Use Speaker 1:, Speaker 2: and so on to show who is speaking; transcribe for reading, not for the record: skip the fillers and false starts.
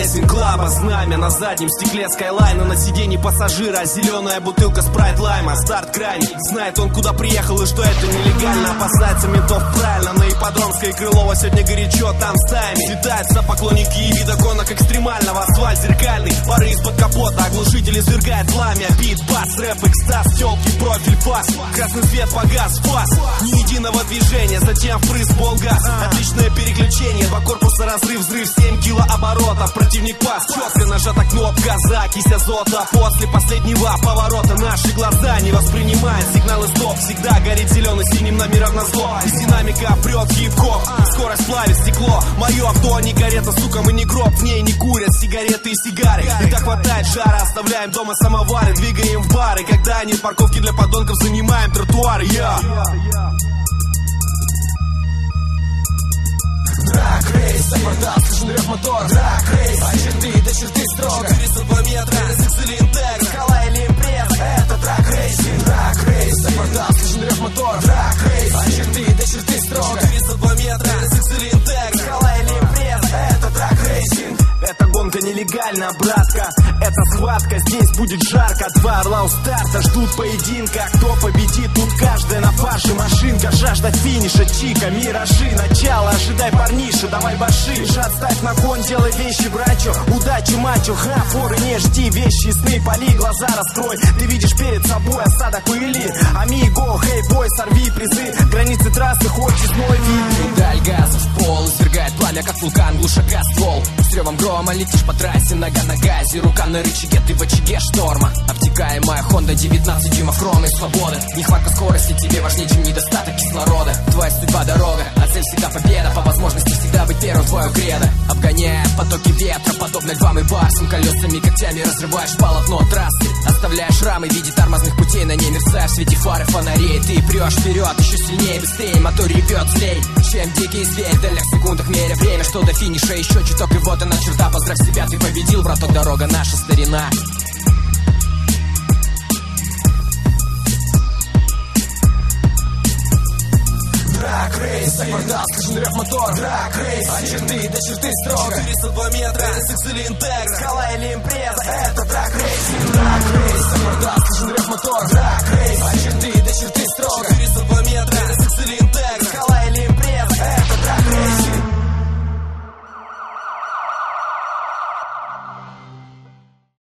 Speaker 1: рейсинг клаба. Знамя на заднем стекле Скайлайна, на сиденье пассажира зеленая бутылка спрайт лайма. Старт крайний, знает он, куда приехал и что это нелегально. Опасается ментов правильно, на Ипподромской и Крылова сегодня горячо, там стаями считаются поклонники и вида гонок экстремального. Асфальт зеркальный, пары из-под капота, оглушитель извергает пламя. Бит, бас, рэп, экстаз, тёлки, профиль, фас. Красный свет, погас, фас. Ни единого движения, затем впрыск, полгаз. Отличное переключение, два корпуса, разрыв, взрыв, 7 килооборотов. Противник пас, четко нажата кнопка, закись азота. После последнего поворота наши глаза не воспринимают сигналы стоп. Всегда горит зеленый, синим номером на зло. Из динамика прет хип-хоп, скорость плавит стекло. Мое авто не карета, сука, мы не гроб. В ней не курят сигареты и сигары. И так хватает жара, оставляем дома самовары, двигаем в бары. Когда они в парковке для подонков, занимаем тротуары. Драг-рейс, сопортал, слышен рев мотор. Драг-рейс, от черты до черты строго. 402 метра, SX Integro, скала или импреза, это драг-рейсинг. Драг-рейс, сопортал, слышен рев мотор. Драг-рейс, от черты до черты строго. 402 метра, SX Integro, скала или импреза, это драг-рейсинг. Эта гонка нелегальна, братка, это схватка, здесь будет жарко. Два орла у старта ждут поединка. Кто победит, тут каждая на фарше машинка. Жажда финиша, чика, миражи, начало. Ожидай, парниша, давай баши. Жад, ставь на кон, делай вещи, братчо. Удачи, мачо, форы не жди. Вещи, сны, пали, глаза раскрой. Ты видишь перед собой осадок пыли. Амиго, хей, бой, сорви призы. Границы трассы, хоть честной вид.
Speaker 2: Педаль газа в пол, извергает пламя, как вулкан, глуша газ ствол. С ревом грома летишь по трассе, нога на газе, рука на рычаге, ты в очаге шторма. Обтекаемая Honda, 19 дюймов хромы свободы. Нехватка скорости тебе важнее, чем недостаток кислорода. Твоя судьба дорога, а цель всегда победа. По возможности всегда быть первым, твое кредо. Обгоняя потоки ветра, подобно львам и барсам. Колесами, когтями разрываешь полотно трассы. Оставляешь шрамы в виде тормозных путей. На ней мерцаешь в свете фары фонарей. Ты прешь вперед, еще сильнее, быстрее. Мотор ревет злей, чем дикий зверь. В долях секундах меря время, что до финиша еще чуток. И вот она черта, поздравь себя, ты победил, браток, дорога наша, старина.
Speaker 1: Драг-рейс, сопортал, слышен рев мотор. Драг-рейс, от черты до черты строго. 402 метра, SX Integro, скала или импреза, это драг-рейс.